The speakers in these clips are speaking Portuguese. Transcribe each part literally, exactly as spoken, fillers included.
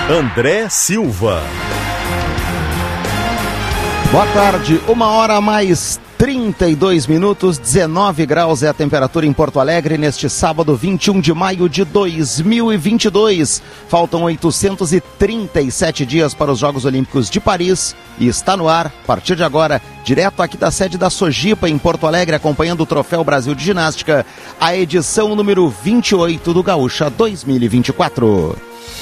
André Silva. Boa tarde, uma hora mais trinta e dois minutos, dezenove graus é a temperatura em Porto Alegre neste sábado vinte e um de maio de dois mil e vinte e dois. Faltam oitocentos e trinta e sete dias para os Jogos Olímpicos de Paris e está no ar, a partir de agora, direto aqui da sede da Sojipa em Porto Alegre, acompanhando o Troféu Brasil de Ginástica, a edição número vinte e oito do Gaúcha dois mil e vinte e quatro.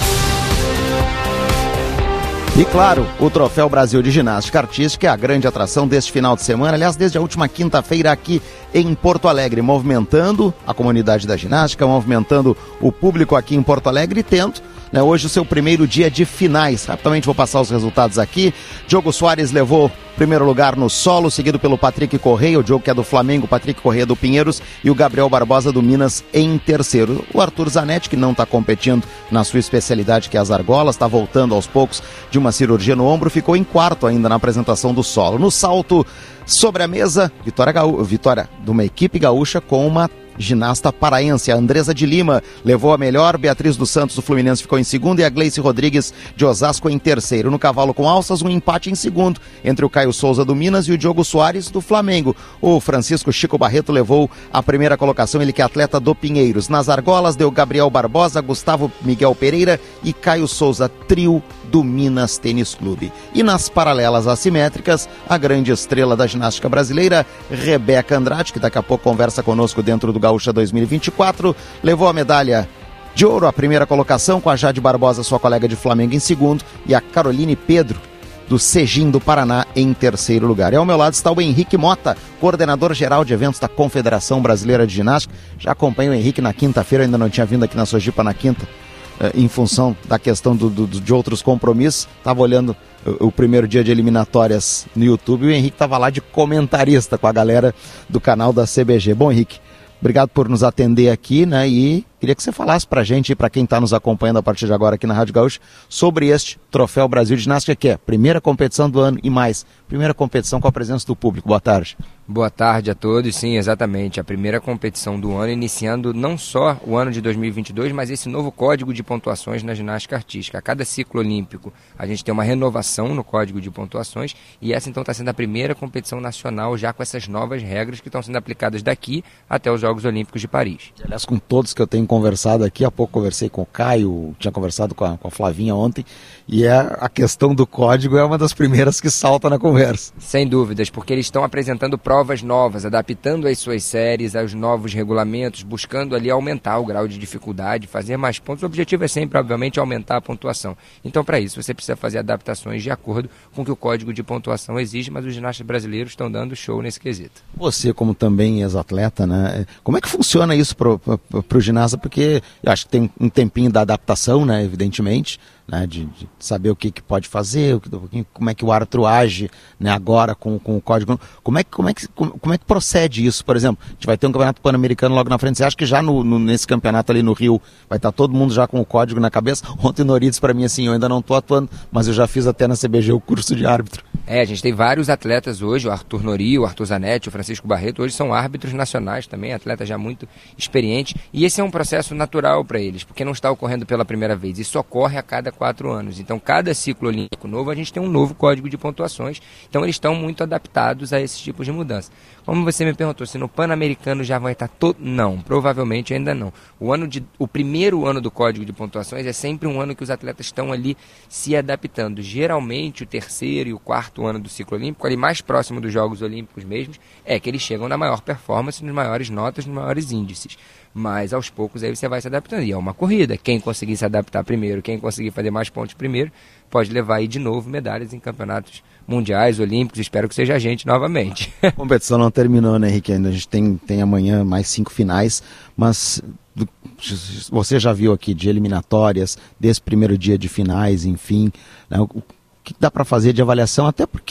E claro, o Troféu Brasil de Ginástica Artística é a grande atração deste final de semana, aliás, desde a última quinta-feira aqui em Porto Alegre, movimentando a comunidade da ginástica, movimentando o público aqui em Porto Alegre e tendo, né, hoje o seu primeiro dia de finais. Rapidamente vou passar os resultados aqui. Diogo Soares levou primeiro lugar no solo, seguido pelo Patrick Correia, o Diogo que é do Flamengo, o Patrick Correia do Pinheiros e o Gabriel Barbosa do Minas em terceiro. O Arthur Zanetti, que não está competindo na sua especialidade, que é as argolas, está voltando aos poucos de uma cirurgia no ombro, ficou em quarto ainda na apresentação do solo. No salto sobre a mesa, vitória, gaú... vitória de uma equipe gaúcha com uma ginasta paraense, a Andresa de Lima levou a melhor, Beatriz dos Santos do Fluminense ficou em segundo e a Gleice Rodrigues de Osasco em terceiro. No cavalo com alças, um empate em segundo entre o Caio Souza do Minas e o Diogo Soares do Flamengo. O Francisco Chico Barreto levou a primeira colocação, ele que é atleta do Pinheiros. Nas argolas deu Gabriel Barbosa, Gustavo Miguel Pereira e Caio Souza, trio do Minas Tênis Clube. E nas paralelas assimétricas, a grande estrela da ginástica brasileira, Rebeca Andrade, que daqui a pouco conversa conosco dentro do Gaúcha dois mil e vinte e quatro, levou a medalha de ouro, a primeira colocação, com a Jade Barbosa, sua colega de Flamengo, em segundo, e a Caroline Pedro, do Cegim do Paraná, em terceiro lugar. E ao meu lado está o Henrique Mota, coordenador geral de eventos da Confederação Brasileira de Ginástica. Já acompanho o Henrique na quinta-feira, ainda não tinha vindo aqui na Sojipa na quinta, em função da questão do, do, de outros compromissos. Estava olhando o, o primeiro dia de eliminatórias no YouTube e o Henrique estava lá de comentarista com a galera do canal da C B G. Bom, Henrique, obrigado por nos atender aqui, né? E queria que você falasse pra gente e pra quem está nos acompanhando a partir de agora aqui na Rádio Gaúcha sobre este Troféu Brasil de Ginástica, que é a primeira competição do ano e mais, primeira competição com a presença do público. Boa tarde. Boa tarde a todos, sim, exatamente, a primeira competição do ano, iniciando não só o ano de dois mil e vinte e dois, mas esse novo código de pontuações na ginástica artística. A cada ciclo olímpico a gente tem uma renovação no código de pontuações e essa então está sendo a primeira competição nacional já com essas novas regras que estão sendo aplicadas daqui até os Jogos Olímpicos de Paris. Aliás, com todos que eu tenho conversado aqui, há pouco conversei com o Caio, tinha conversado com a, com a Flavinha ontem, e é, a questão do código é uma das primeiras que salta na conversa. Sem dúvidas, porque eles estão apresentando provas novas, adaptando as suas séries aos novos regulamentos, buscando ali aumentar o grau de dificuldade, fazer mais pontos. O objetivo é sempre, obviamente, aumentar a pontuação. Então, para isso, você precisa fazer adaptações de acordo com o que o código de pontuação exige, mas os ginastas brasileiros estão dando show nesse quesito. Você, como também ex-atleta, né? Como é que funciona isso para o ginasta? Porque eu acho que tem um tempinho da adaptação, né? Evidentemente, né, de, de saber o que, que pode fazer, como é que o árbitro age, né, agora com, com o código. Como é, que, como, é que, como, como é que procede isso? Por exemplo, a gente vai ter um campeonato pan-americano logo na frente. Você acha que já no, no, nesse campeonato ali no Rio vai estar todo mundo já com o código na cabeça? Ontem o Norides para mim assim, eu ainda não estou atuando, mas eu já fiz até na C B G o curso de árbitro. É, a gente tem vários atletas hoje, o Arthur Nori, o Arthur Zanetti, o Francisco Barreto, hoje são árbitros nacionais também, atletas já muito experientes, e esse é um processo natural para eles, porque não está ocorrendo pela primeira vez, isso ocorre a cada quatro anos, então cada ciclo olímpico novo a gente tem um novo código de pontuações, então eles estão muito adaptados a esses tipos de mudança. Como você me perguntou, se no Pan-Americano já vai estar todo... Não, provavelmente ainda não. O, ano de... o primeiro ano do código de pontuações é sempre um ano que os atletas estão ali se adaptando. Geralmente o terceiro e o quarto ano do ciclo olímpico, ali mais próximo dos Jogos Olímpicos mesmos, é que eles chegam na maior performance, nas maiores notas, nos maiores índices. Mas aos poucos aí você vai se adaptando. E é uma corrida. Quem conseguir se adaptar primeiro, quem conseguir fazer mais pontos primeiro, pode levar aí de novo medalhas em campeonatos mundiais, olímpicos. Espero que seja a gente novamente. A competição não terminou, né, Henrique? Ainda a gente tem, tem amanhã mais cinco finais, mas do, você já viu aqui de eliminatórias, desse primeiro dia de finais, enfim, né, o que dá para fazer de avaliação, até porque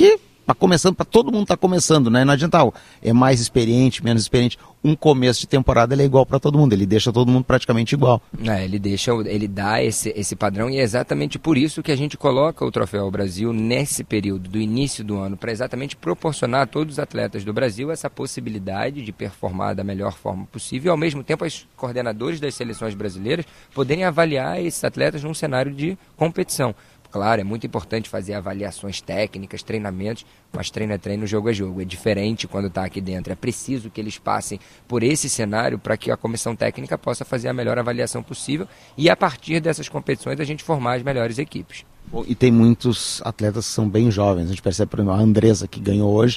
Tá começando, para todo mundo tá começando, né? Não adianta, ah, é mais experiente, menos experiente. Um começo de temporada ele é igual para todo mundo, ele deixa todo mundo praticamente igual. É, ele deixa, ele dá esse, esse padrão e é exatamente por isso que a gente coloca o Troféu Brasil nesse período, do início do ano, para exatamente proporcionar a todos os atletas do Brasil essa possibilidade de performar da melhor forma possível e ao mesmo tempo os coordenadores das seleções brasileiras poderem avaliar esses atletas num cenário de competição. Claro, é muito importante fazer avaliações técnicas, treinamentos, mas treino é treino, jogo é jogo. É diferente quando está aqui dentro. É preciso que eles passem por esse cenário para que a comissão técnica possa fazer a melhor avaliação possível e, a partir dessas competições, a gente formar as melhores equipes. Bom, e tem muitos atletas que são bem jovens. A gente percebe, por exemplo, a Andressa, que ganhou hoje,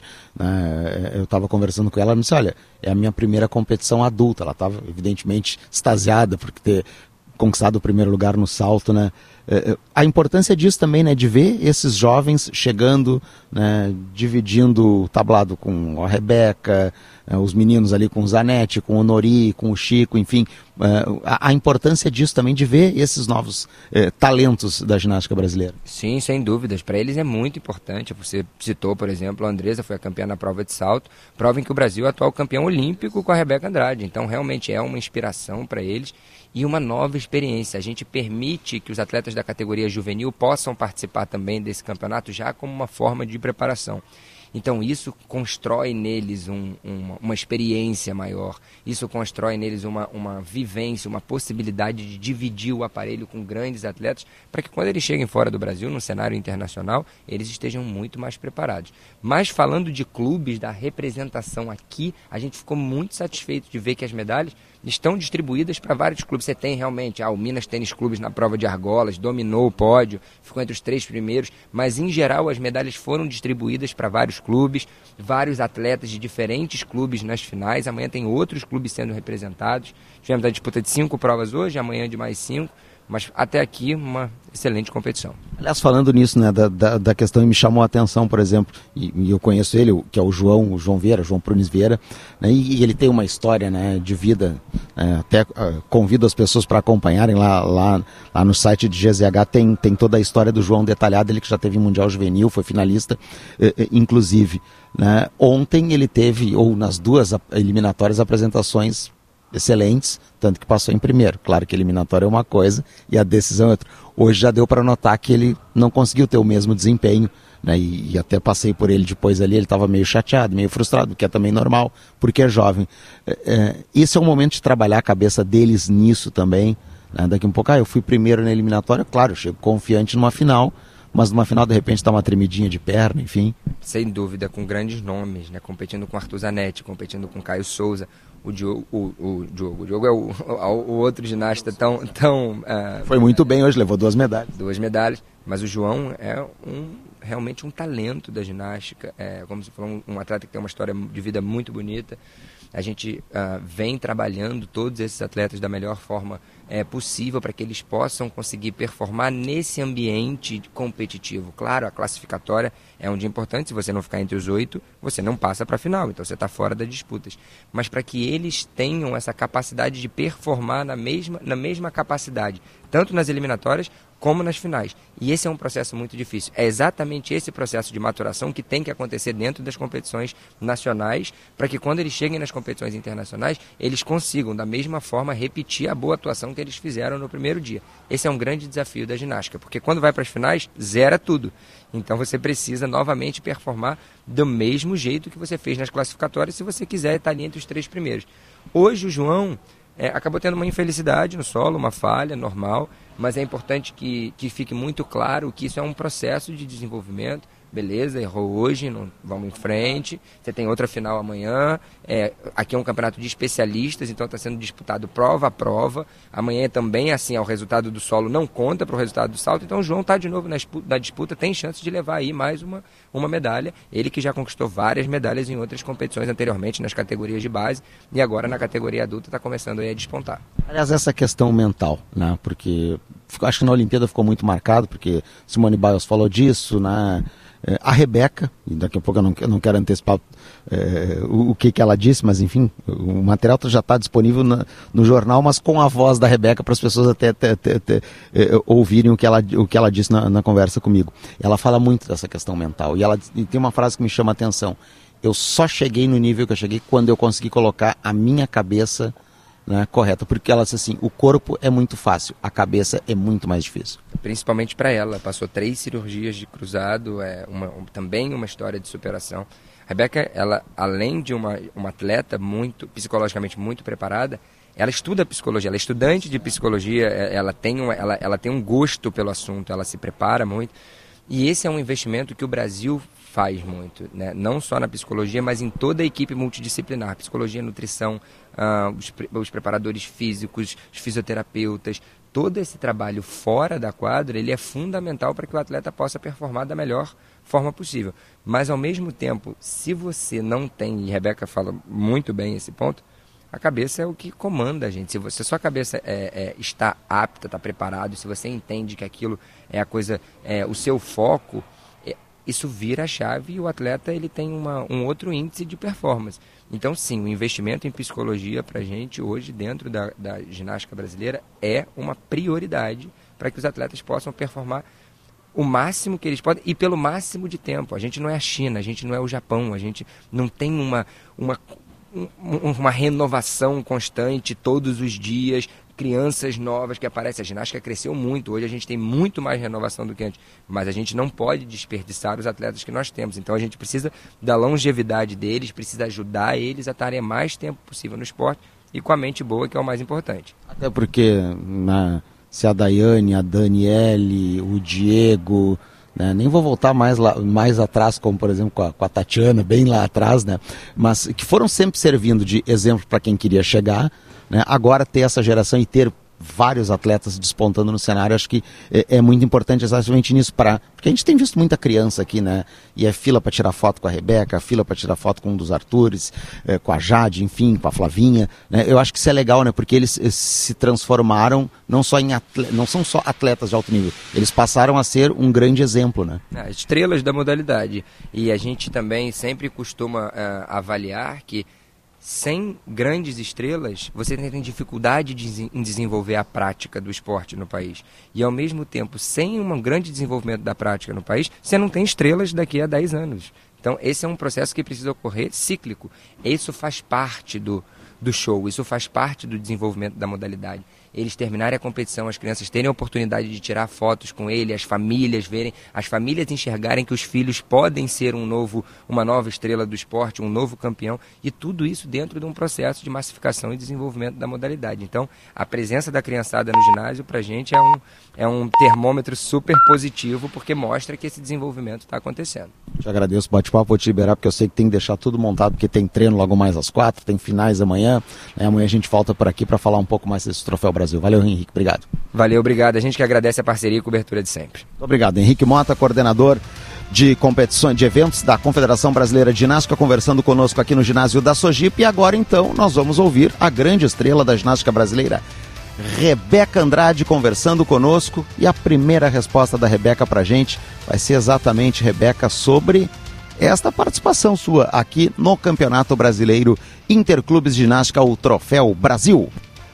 né, eu estava conversando com ela, ela me disse, olha, é a minha primeira competição adulta. Ela estava, evidentemente, extasiada por ter conquistado o primeiro lugar no salto, né? A importância disso também, né, de ver esses jovens chegando, né, dividindo o tablado com a Rebeca, os meninos ali com o Zanetti, com o Nori, com o Chico, enfim, a, a importância disso também de ver esses novos eh, talentos da ginástica brasileira. Sim, sem dúvidas, para eles é muito importante. Você citou, por exemplo, a Andressa foi a campeã na prova de salto, prova em que o Brasil é atual campeão olímpico com a Rebeca Andrade, então realmente é uma inspiração para eles e uma nova experiência. A gente permite que os atletas da categoria juvenil possam participar também desse campeonato já como uma forma de preparação. Então isso constrói neles um, uma, uma experiência maior, isso constrói neles uma, uma vivência, uma possibilidade de dividir o aparelho com grandes atletas, para que quando eles cheguem fora do Brasil, no cenário internacional, eles estejam muito mais preparados. Mas falando de clubes, da representação aqui, a gente ficou muito satisfeito de ver que as medalhas estão distribuídas para vários clubes. Você tem realmente, ah, o Minas Tênis Clubes na prova de argolas, dominou o pódio, ficou entre os três primeiros, mas em geral as medalhas foram distribuídas para vários clubes, vários atletas de diferentes clubes nas finais. Amanhã tem outros clubes sendo representados. Tivemos a disputa de cinco provas hoje, amanhã de mais cinco, mas até aqui uma excelente competição. Aliás, falando nisso, né, da, da, da questão, e me chamou a atenção, por exemplo, e, e eu conheço ele, que é o João, o João Vieira, João Prunes Vieira, né, e, e ele tem uma história, né, de vida, né, até uh, convido as pessoas para acompanharem lá, lá, lá no site de G Z H, tem, tem toda a história do João detalhada, ele que já teve Mundial Juvenil, foi finalista, uh, uh, inclusive. Né, ontem ele teve, ou nas duas eliminatórias, apresentações excelentes, tanto que passou em primeiro. Claro que a eliminatória é uma coisa e a decisão é outra. Hoje já deu para notar que ele não conseguiu ter o mesmo desempenho, né? E, e até passei por ele depois ali, ele estava meio chateado, meio frustrado, que é também normal, porque é jovem. É, é, esse é o momento de trabalhar a cabeça deles nisso também, né? Daqui um pouco, ah, eu fui primeiro na eliminatória, claro, eu chego confiante numa final, mas numa final de repente está uma tremidinha de perna, enfim. Sem dúvida, com grandes nomes, né? Competindo com Arthur Zanetti, competindo com Caio Souza, o Diogo, o, o Diogo, o Diogo é o, o, o outro ginasta tão... tão uh, Foi muito bem hoje, levou duas medalhas. Duas medalhas, mas o João é um, realmente um talento da ginástica, é, como você falou, um, um atleta que tem uma história de vida muito bonita. A gente uh, vem trabalhando todos esses atletas da melhor forma é, possível para que eles possam conseguir performar nesse ambiente competitivo. Claro, a classificatória é um dia importante, se você não ficar entre os oito, você não passa para a final, então você está fora das disputas. Mas para que eles tenham essa capacidade de performar na mesma, na mesma capacidade, tanto nas eliminatórias como nas finais. E esse é um processo muito difícil. É exatamente esse processo de maturação que tem que acontecer dentro das competições nacionais, para que quando eles cheguem nas competições internacionais, eles consigam, da mesma forma, repetir a boa atuação que eles fizeram no primeiro dia. Esse é um grande desafio da ginástica, porque quando vai para as finais, zera tudo. Então você precisa novamente performar do mesmo jeito que você fez nas classificatórias, se você quiser estar ali entre os três primeiros. Hoje o João é, acabou tendo uma infelicidade no solo, uma falha normal, mas é importante que, que fique muito claro que isso é um processo de desenvolvimento. Beleza, errou hoje, não, vamos em frente, você tem outra final amanhã, é, aqui é um campeonato de especialistas, então está sendo disputado prova a prova, amanhã também assim, o resultado do solo não conta para o resultado do salto, então o João está de novo na disputa, na disputa, tem chance de levar aí mais uma, uma medalha, ele que já conquistou várias medalhas em outras competições anteriormente, nas categorias de base, e agora na categoria adulta está começando aí a despontar. Aliás, essa questão mental, né, porque acho que na Olimpíada ficou muito marcado, porque Simone Biles falou disso, né, É, a Rebeca, e daqui a pouco eu não, eu não quero antecipar é, o, o que, que ela disse, mas enfim, o material já está disponível na, no jornal, mas com a voz da Rebeca para as pessoas até, até, até, até é, ouvirem o que ela, o que ela disse na, na conversa comigo. Ela fala muito dessa questão mental e ela e tem uma frase que me chama a atenção. Eu só cheguei no nível que eu cheguei quando eu consegui colocar a minha cabeça, né, correta, porque ela disse assim, o corpo é muito fácil, a cabeça é muito mais difícil. Principalmente para ela, passou três cirurgias de cruzado, é uma, um, também uma história de superação. A Rebeca, ela, além de uma, uma atleta muito, psicologicamente muito preparada, ela estuda psicologia, ela é estudante de psicologia, ela tem, uma, ela, ela tem um gosto pelo assunto, ela se prepara muito, e esse é um investimento que o Brasil faz muito, né? Não só na psicologia, mas em toda a equipe multidisciplinar, psicologia, nutrição, uh, os, os preparadores físicos, os fisioterapeutas, todo esse trabalho fora da quadra, ele é fundamental para que o atleta possa performar da melhor forma possível. Mas ao mesmo tempo, se você não tem, e a Rebeca fala muito bem esse ponto, a cabeça é o que comanda a gente. Se você, sua cabeça é, é, está apta, está preparado, se você entende que aquilo é a coisa, é, o seu foco, isso vira a chave e o atleta ele tem uma, um outro índice de performance. Então, sim, o investimento em psicologia para a gente hoje, dentro da, da ginástica brasileira, é uma prioridade para que os atletas possam performar o máximo que eles podem e pelo máximo de tempo. A gente não é a China, a gente não é o Japão, a gente não tem uma, uma, uma renovação constante todos os dias, crianças novas que aparecem. A ginástica cresceu muito, hoje a gente tem muito mais renovação do que antes, mas a gente não pode desperdiçar os atletas que nós temos, então a gente precisa da longevidade deles, precisa ajudar eles a estarem mais tempo possível no esporte e com a mente boa, que é o mais importante. Até porque na, se a Daiane, a Daniele, o Diego, né, nem vou voltar mais, lá, mais atrás, como por exemplo com a, com a Tatiana, bem lá atrás, né, mas que foram sempre servindo de exemplo para quem queria chegar, né? Agora ter essa geração e ter vários atletas despontando no cenário, acho que é, é muito importante exatamente nisso, pra, porque a gente tem visto muita criança aqui, né? E é fila para tirar foto com a Rebeca, fila para tirar foto com um dos Artures, é, com a Jade, enfim, com a Flavinha, né? Eu acho que isso é legal, né? Porque eles se transformaram, não, só em atleta, não são só atletas de alto nível, eles passaram a ser um grande exemplo, né? Estrelas da modalidade. E a gente também sempre costuma uh, avaliar que sem grandes estrelas, você tem dificuldade de, em desenvolver a prática do esporte no país. E, ao mesmo tempo, sem um grande desenvolvimento da prática no país, você não tem estrelas daqui a dez anos. Então, esse é um processo que precisa ocorrer cíclico. Isso faz parte do, do show, isso faz parte do desenvolvimento da modalidade. Eles terminarem a competição, as crianças terem a oportunidade de tirar fotos com ele, as famílias verem, as famílias enxergarem que os filhos podem ser um novo, uma nova estrela do esporte, um novo campeão, e tudo isso dentro de um processo de massificação e desenvolvimento da modalidade. Então, a presença da criançada no ginásio, para a gente, é um, é um termômetro super positivo, porque mostra que esse desenvolvimento está acontecendo. Te agradeço o bate-papo, vou te liberar, porque eu sei que tem que deixar tudo montado, porque tem treino logo mais às quatro, tem finais amanhã, né? Amanhã a gente volta por aqui para falar um pouco mais desse Troféu Brasil. Valeu, Henrique, obrigado. Valeu, obrigado. A gente que agradece a parceria e cobertura de sempre. Muito obrigado. Henrique Mota, coordenador de competições, de eventos da Confederação Brasileira de Ginástica, conversando conosco aqui no ginásio da Sojipa. E agora, então, nós vamos ouvir a grande estrela da ginástica brasileira, Rebeca Andrade, conversando conosco. E a primeira resposta da Rebeca pra gente vai ser exatamente, Rebeca, sobre esta participação sua aqui no Campeonato Brasileiro Interclubes de Ginástica, o Troféu Brasil.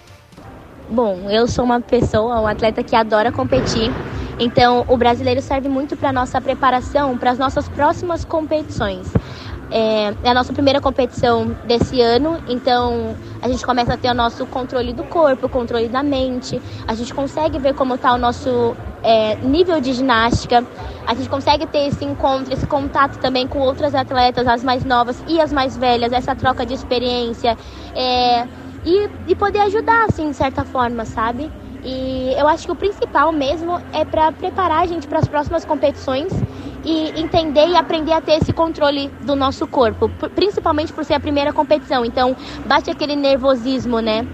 Bom, eu sou uma pessoa, um atleta que adora competir, então o brasileiro serve muito para a nossa preparação, para as nossas próximas competições. É, é a nossa primeira competição desse ano, então a gente começa a ter o nosso controle do corpo, o controle da mente, a gente consegue ver como está o nosso é, nível de ginástica, a gente consegue ter esse encontro, esse contato também com outras atletas, as mais novas e as mais velhas, essa troca de experiência, é, e, e poder ajudar, assim, de certa forma, sabe? E eu acho que o principal mesmo é para preparar a gente para as próximas competições e entender e aprender a ter esse controle do nosso corpo, principalmente por ser a primeira competição. Então, bate aquele nervosismo, né?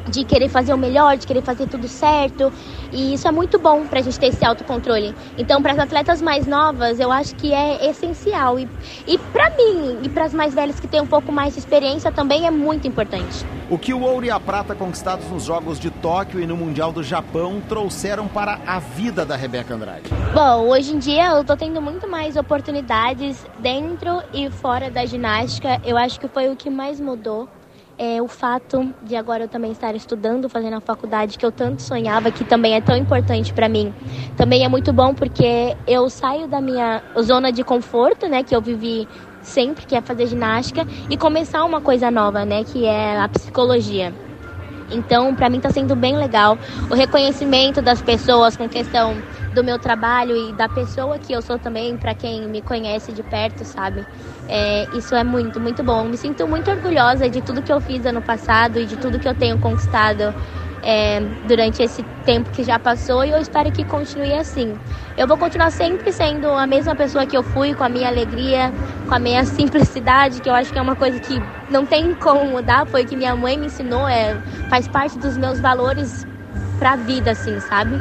de querer fazer o melhor, de querer fazer tudo certo, e isso é muito bom pra gente ter esse autocontrole. Então, para as atletas mais novas, eu acho que é essencial, e, e para mim, e para as mais velhas que têm um pouco mais de experiência, também é muito importante. O que o ouro e a prata conquistados nos Jogos de Tóquio e no Mundial do Japão trouxeram para a vida da Rebeca Andrade? Bom, hoje em dia eu tô tendo muito mais oportunidades dentro e fora da ginástica. Eu acho que foi o que mais mudou. É o fato de agora eu também estar estudando, fazendo a faculdade que eu tanto sonhava, que também é tão importante para mim. Também é muito bom porque eu saio da minha zona de conforto, né, que eu vivi sempre, que é fazer ginástica, e começar uma coisa nova, né, que é a psicologia. Então, para mim tá sendo bem legal o reconhecimento das pessoas com questão do meu trabalho e da pessoa que eu sou também, para quem me conhece de perto, sabe? É, isso é muito, muito bom. Me sinto muito orgulhosa de tudo que eu fiz ano passado e de tudo que eu tenho conquistado é, durante esse tempo que já passou, e eu espero que continue assim. Eu vou continuar sempre sendo a mesma pessoa que eu fui, com a minha alegria, com a minha simplicidade, que eu acho que é uma coisa que não tem como mudar, foi o que minha mãe me ensinou, é, faz parte dos meus valores pra vida, assim, sabe?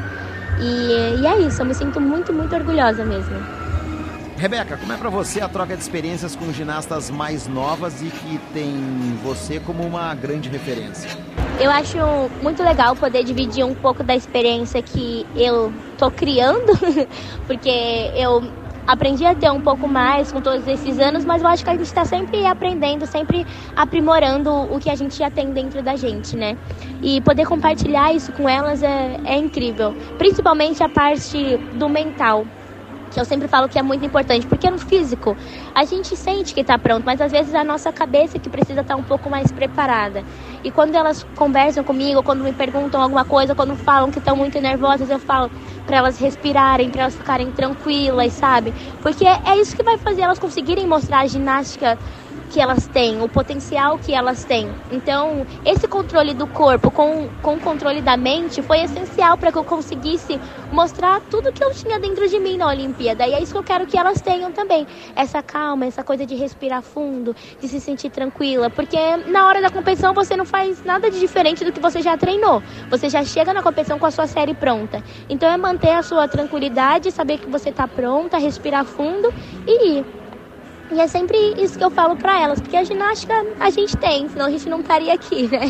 E, e é isso, eu me sinto muito, muito orgulhosa mesmo. Rebeca, como é pra você a troca de experiências com ginastas mais novas e que tem você como uma grande referência? Eu acho muito legal poder dividir um pouco da experiência que eu tô criando, porque eu aprendi a ter um pouco mais com todos esses anos, mas eu acho que a gente está sempre aprendendo, sempre aprimorando o que a gente já tem dentro da gente, né? E poder compartilhar isso com elas é, é incrível, principalmente a parte do mental, que eu sempre falo que é muito importante, porque no físico a gente sente que está pronto, mas às vezes é a nossa cabeça que precisa estar um pouco mais preparada. E quando elas conversam comigo, quando me perguntam alguma coisa, quando falam que estão muito nervosas, eu falo para elas respirarem, para elas ficarem tranquilas, sabe? Porque é isso que vai fazer elas conseguirem mostrar a ginástica que elas têm, o potencial que elas têm. Então, esse controle do corpo com, com o controle da mente foi essencial para que eu conseguisse mostrar tudo que eu tinha dentro de mim na Olimpíada. E é isso que eu quero que elas tenham também. Essa calma, essa coisa de respirar fundo, de se sentir tranquila. Porque na hora da competição você não faz nada de diferente do que você já treinou. Você já chega na competição com a sua série pronta. Então é manter a sua tranquilidade, saber que você está pronta, respirar fundo e ir. E é sempre isso que eu falo pra elas, porque a ginástica a gente tem, senão a gente não estaria aqui, né?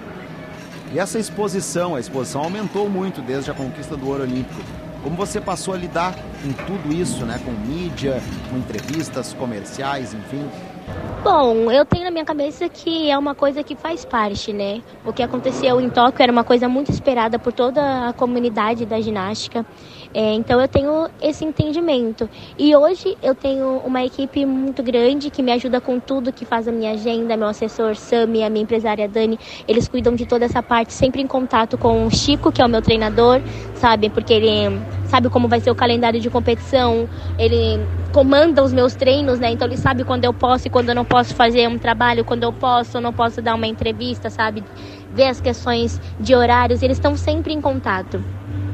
E essa exposição, a exposição aumentou muito desde a conquista do ouro olímpico. Como você passou a lidar com tudo isso, né? Com mídia, com entrevistas comerciais, enfim? Bom, eu tenho na minha cabeça que é uma coisa que faz parte, né? O que aconteceu em Tóquio era uma coisa muito esperada por toda a comunidade da ginástica. É, então eu tenho esse entendimento. E hoje eu tenho uma equipe muito grande que me ajuda com tudo, que faz a minha agenda, meu assessor Sami, a minha empresária Dani. Eles cuidam de toda essa parte, sempre em contato com o Chico, que é o meu treinador, sabe? Porque ele sabe como vai ser o calendário de competição, ele comanda os meus treinos, né? Então ele sabe quando eu posso e quando eu não posso fazer um trabalho, quando eu posso ou não posso dar uma entrevista, sabe? Ver as questões de horários, eles estão sempre em contato.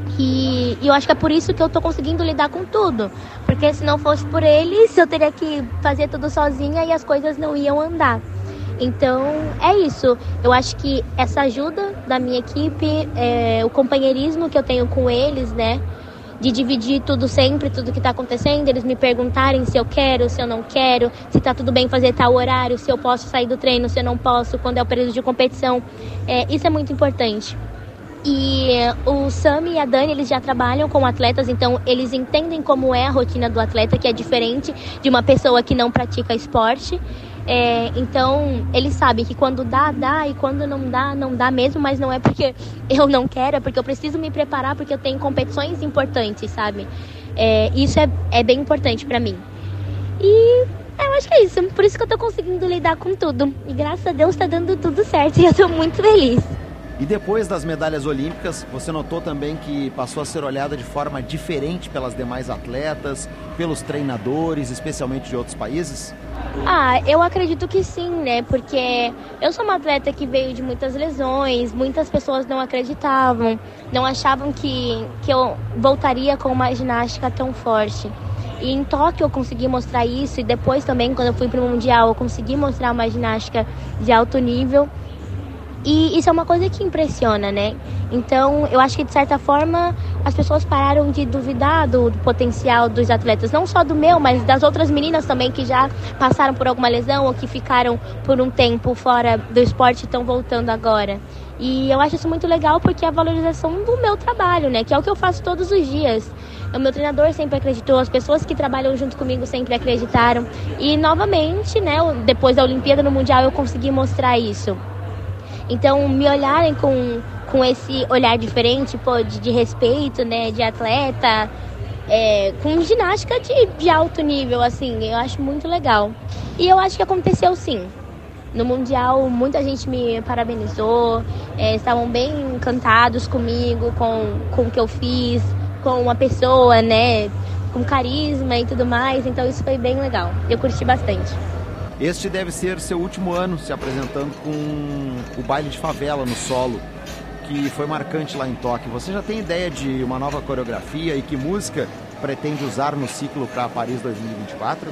E, e eu acho que é por isso que eu tô conseguindo lidar com tudo. Porque se não fosse por eles, eu teria que fazer tudo sozinha e as coisas não iam andar. Então, é isso. Eu acho que essa ajuda da minha equipe, é, o companheirismo que eu tenho com eles, né? De dividir tudo sempre, tudo que tá acontecendo, eles me perguntarem se eu quero, se eu não quero, se tá tudo bem fazer tal horário, se eu posso sair do treino, se eu não posso, quando é o período de competição. É, isso é muito importante. E o Sami e a Dani, eles já trabalham com atletas, então eles entendem como é a rotina do atleta, que é diferente de uma pessoa que não pratica esporte. É, então, eles sabem que quando dá, dá, e quando não dá, não dá mesmo, mas não é porque eu não quero, é porque eu preciso me preparar, porque eu tenho competições importantes, sabe? É, isso é, é bem importante pra mim. E eu acho que é isso, por isso que eu tô conseguindo lidar com tudo. E graças a Deus tá dando tudo certo e eu tô muito feliz. E depois das medalhas olímpicas, você notou também que passou a ser olhada de forma diferente pelas demais atletas, pelos treinadores, especialmente de outros países? Ah, eu acredito que sim, né? Porque eu sou uma atleta que veio de muitas lesões, muitas pessoas não acreditavam, não achavam que, que eu voltaria com uma ginástica tão forte. E em Tóquio eu consegui mostrar isso, e depois também, quando eu fui para o Mundial, eu consegui mostrar uma ginástica de alto nível. E isso é uma coisa que impressiona, né? Então, eu acho que, de certa forma, as pessoas pararam de duvidar do, do potencial dos atletas. Não só do meu, mas das outras meninas também que já passaram por alguma lesão ou que ficaram por um tempo fora do esporte e estão voltando agora. E eu acho isso muito legal porque é a valorização do meu trabalho, né? Que é o que eu faço todos os dias. O meu treinador sempre acreditou, as pessoas que trabalham junto comigo sempre acreditaram. E, novamente, né, depois da Olimpíada no Mundial, eu consegui mostrar isso. Então, me olharem com, com esse olhar diferente, pô, de, de respeito, né, de atleta, é, com ginástica de, de alto nível, assim, eu acho muito legal. E eu acho que aconteceu sim. No Mundial, muita gente me parabenizou, é, estavam bem encantados comigo, com, com o que eu fiz, com uma pessoa, né, com carisma e tudo mais, então isso foi bem legal, eu curti bastante. Este deve ser seu último ano se apresentando com o baile de favela no solo, que foi marcante lá em Tóquio. Você já tem ideia de uma nova coreografia e que música pretende usar no ciclo para Paris dois mil e vinte e quatro?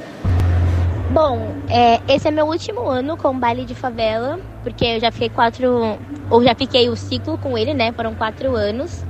Bom, é, esse é meu último ano com o baile de favela, porque eu já fiquei quatro, ou já fiquei o ciclo com ele, né? Foram quatro anos.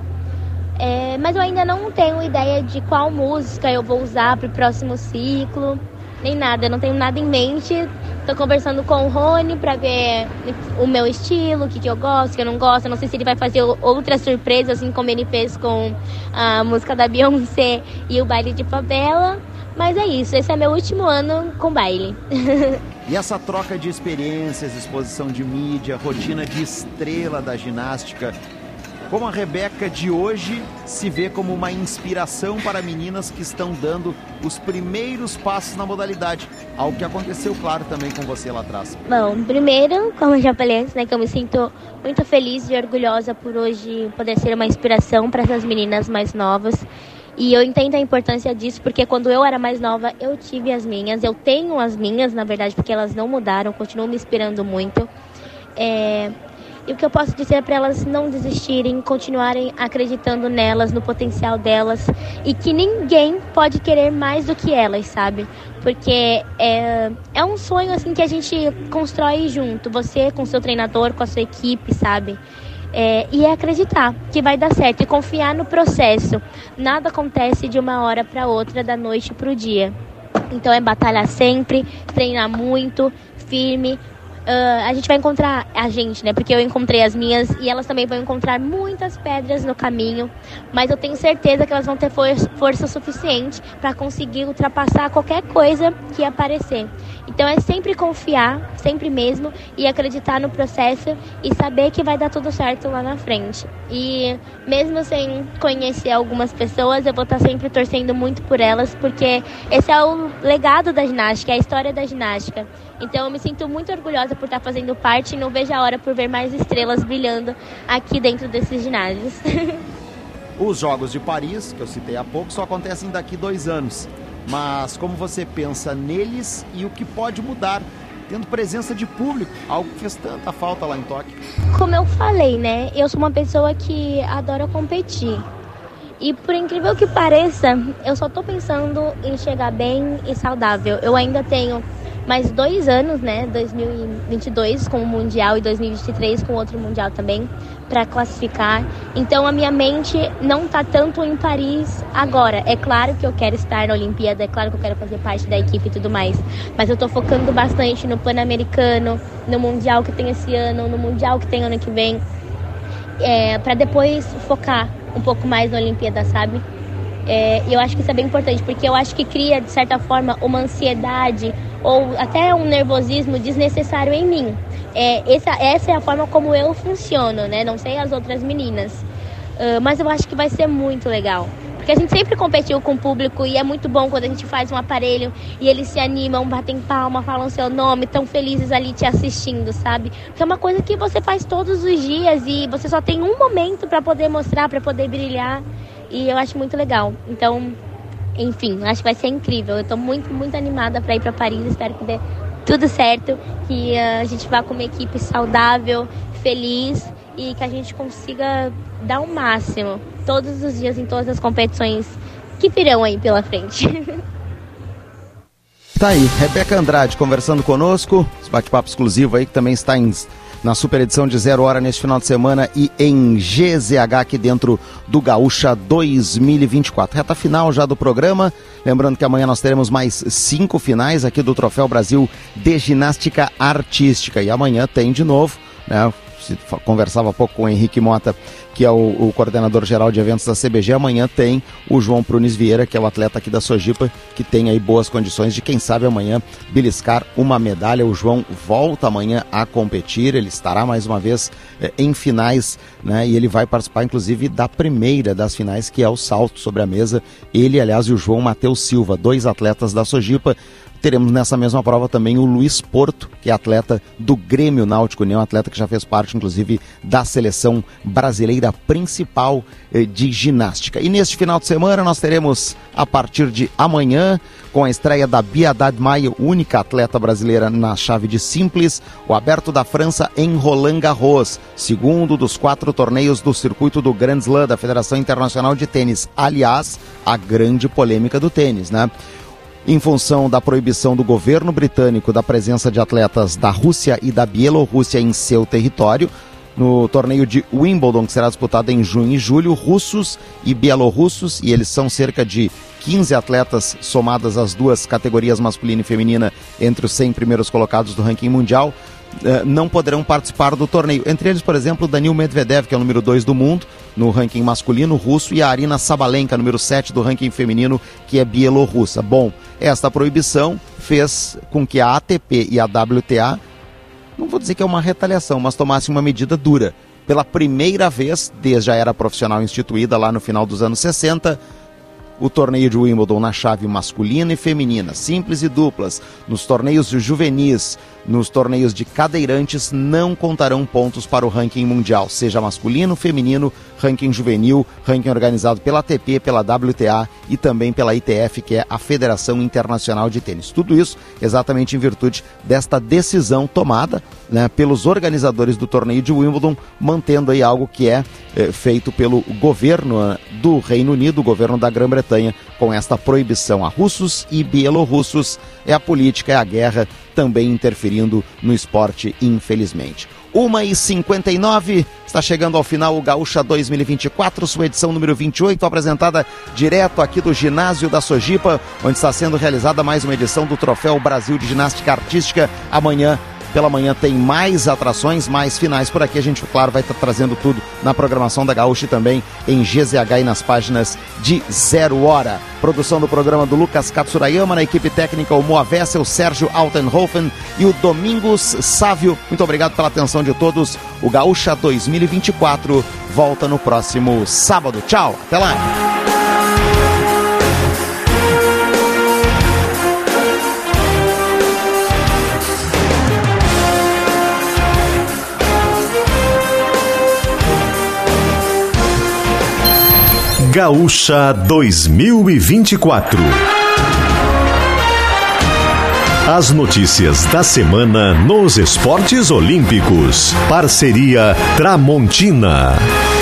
É, mas eu ainda não tenho ideia de qual música eu vou usar para o próximo ciclo, nem nada, eu não tenho nada em mente. Tô conversando com o Rony para ver o meu estilo, o que, que eu gosto, o que eu não gosto. Eu não sei se ele vai fazer outras surpresas, assim como ele fez com a música da Beyoncé e o baile de favela. Mas é isso, esse é meu último ano com baile. E essa troca de experiências, exposição de mídia, rotina de estrela da ginástica, como a Rebeca de hoje se vê como uma inspiração para meninas que estão dando os primeiros passos na modalidade, algo que aconteceu, claro, também com você lá atrás. Bom, primeiro, como eu já falei antes, né, que eu me sinto muito feliz e orgulhosa por hoje poder ser uma inspiração para essas meninas mais novas. E eu entendo a importância disso, porque quando eu era mais nova, eu tive as minhas, eu tenho as minhas, na verdade, porque elas não mudaram, continuam me inspirando muito. É... E o que eu posso dizer é para elas não desistirem, continuarem acreditando nelas, no potencial delas, e que ninguém pode querer mais do que elas, sabe? Porque é, é um sonho assim que a gente constrói junto, você com seu treinador, com a sua equipe, sabe? É, e é acreditar que vai dar certo e confiar no processo. Nada acontece de uma hora para outra, da noite para o dia. Então é batalhar sempre, treinar muito, firme. Uh, a gente vai encontrar a gente, né? Porque eu encontrei as minhas e elas também vão encontrar muitas pedras no caminho. Mas eu tenho certeza que elas vão ter força, força suficiente para conseguir ultrapassar qualquer coisa que aparecer. Então é sempre confiar, sempre mesmo, e acreditar no processo e saber que vai dar tudo certo lá na frente. E mesmo sem conhecer algumas pessoas, eu vou estar sempre torcendo muito por elas, porque esse é o legado da ginástica, é a história da ginástica. Então eu me sinto muito orgulhosa por estar fazendo parte e não vejo a hora por ver mais estrelas brilhando aqui dentro desses ginásios. Os Jogos de Paris, que eu citei há pouco, só acontecem daqui dois anos. Mas como você pensa neles e o que pode mudar, tendo presença de público, algo que fez tanta falta lá em Tóquio? Como eu falei, né? Eu sou uma pessoa que adora competir. E por incrível que pareça, eu só tô pensando em chegar bem e saudável. Eu ainda tenho mais dois anos, né? dois mil e vinte e dois com o Mundial e dois mil e vinte e três com outro Mundial também, para classificar. Então a minha mente não tá tanto em Paris agora. É claro que eu quero estar na Olimpíada, é claro que eu quero fazer parte da equipe e tudo mais. Mas eu tô focando bastante no Pan-Americano, no Mundial que tem esse ano, no Mundial que tem ano que vem. É, para depois focar um pouco mais na Olimpíada, sabe? É, eu acho que isso é bem importante, porque eu acho que cria, de certa forma, uma ansiedade ou até um nervosismo desnecessário em mim. É, essa, essa é a forma como eu funciono, né? Não sei as outras meninas. Uh, mas eu acho que vai ser muito legal. Porque a gente sempre competiu com o público e é muito bom quando a gente faz um aparelho e eles se animam, batem palma, falam seu nome, tão felizes ali te assistindo, sabe? Porque é uma coisa que você faz todos os dias e você só tem um momento para poder mostrar, para poder brilhar. E eu acho muito legal. Então, enfim, acho que vai ser incrível. Eu tô muito, muito animada para ir para Paris. Espero que dê tudo certo, que uh, a gente vá com uma equipe saudável, feliz e que a gente consiga dar o máximo todos os dias em todas as competições que virão aí pela frente. Tá aí, Rebeca Andrade conversando conosco, esse bate-papo exclusivo aí que também está em, na super edição de Zero Hora neste final de semana e em G Z H aqui dentro do Gaúcha dois mil e vinte e quatro. Reta final já do programa, lembrando que amanhã nós teremos mais cinco finais aqui do Troféu Brasil de Ginástica Artística e amanhã tem de novo, né? Conversava há pouco com o Henrique Mota, que é o, o coordenador geral de eventos da C B G. Amanhã tem o João Prunes Vieira, que é o atleta aqui da Sojipa, que tem aí boas condições de, quem sabe, amanhã beliscar uma medalha. O João volta amanhã a competir, ele estará mais uma vez eh, em finais, né? E ele vai participar, inclusive, da primeira das finais, que é o salto sobre a mesa. Ele, aliás, e o João Matheus Silva, dois atletas da Sojipa. Teremos nessa mesma prova também o Luiz Porto, que é atleta do Grêmio Náutico União, atleta que já fez parte, inclusive, da seleção brasileira principal eh, de ginástica. E neste final de semana nós teremos, a partir de amanhã, com a estreia da Bia Haddad Maia, única atleta brasileira na chave de simples, o Aberto da França em Roland Garros, segundo dos quatro torneios do circuito do Grand Slam da Federação Internacional de Tênis. Aliás, a grande polêmica do tênis, né? Em função da proibição do governo britânico da presença de atletas da Rússia e da Bielorrússia em seu território, no torneio de Wimbledon, que será disputado em junho e julho, russos e bielorrussos, e eles são cerca de quinze atletas somadas as duas categorias masculina e feminina entre os cem primeiros colocados do ranking mundial, não poderão participar do torneio. Entre eles, por exemplo, o Danil Medvedev, que é o número dois do mundo no ranking masculino russo, e a Arina Sabalenka, número sete do ranking feminino, que é bielorrussa. Bom, esta proibição fez com que a A T P e a W T A, não vou dizer que é uma retaliação, mas tomassem uma medida dura. Pela primeira vez, desde a era profissional instituída lá no final dos anos sessenta, o torneio de Wimbledon na chave masculina e feminina, simples e duplas, nos torneios de juvenis, nos torneios de cadeirantes, não contarão pontos para o ranking mundial, seja masculino, feminino, ranking juvenil, ranking organizado pela A T P, pela W T A e também pela I T F, que é a Federação Internacional de Tênis. Tudo isso exatamente em virtude desta decisão tomada, né, pelos organizadores do torneio de Wimbledon, mantendo aí algo que é, é feito pelo governo do Reino Unido, o governo da Grã-Bretanha, com esta proibição a russos e bielorrussos. É a política, é a guerra também interferindo no esporte, infelizmente. uma e cinquenta e nove, está chegando ao final o Gaúcha dois mil e vinte e quatro, sua edição número vinte e oito, apresentada direto aqui do ginásio da Sojipa, onde está sendo realizada mais uma edição do Troféu Brasil de Ginástica Artística. Amanhã, pela manhã, tem mais atrações, mais finais por aqui. A gente, claro, vai estar trazendo tudo na programação da Gaúcha e também em G Z H e nas páginas de Zero Hora. Produção do programa do Lucas Katsurayama, na equipe técnica o Moa Vessel, o Sérgio Altenhofen e o Domingos Sávio. Muito obrigado pela atenção de todos. O Gaúcha dois mil e vinte e quatro volta no próximo sábado. Tchau, até lá! Gaúcha dois mil e vinte e quatro. As notícias da semana nos esportes olímpicos. Parceria Tramontina.